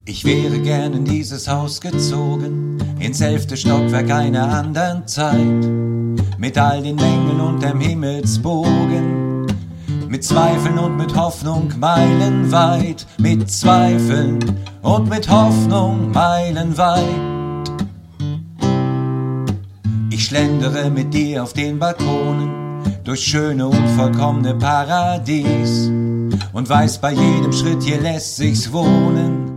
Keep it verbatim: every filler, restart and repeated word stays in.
Ich wäre gern in dieses Haus gezogen, ins elfte Stockwerk einer anderen Zeit, mit all den Mängeln und dem Himmelsbogen, mit Zweifeln und mit Hoffnung meilenweit, mit Zweifeln und mit Hoffnung meilenweit. Ich schlendere mit dir auf den Balkonen, durch schöne und vollkommene Paradies, und weiß, bei jedem Schritt hier lässt sich's wohnen.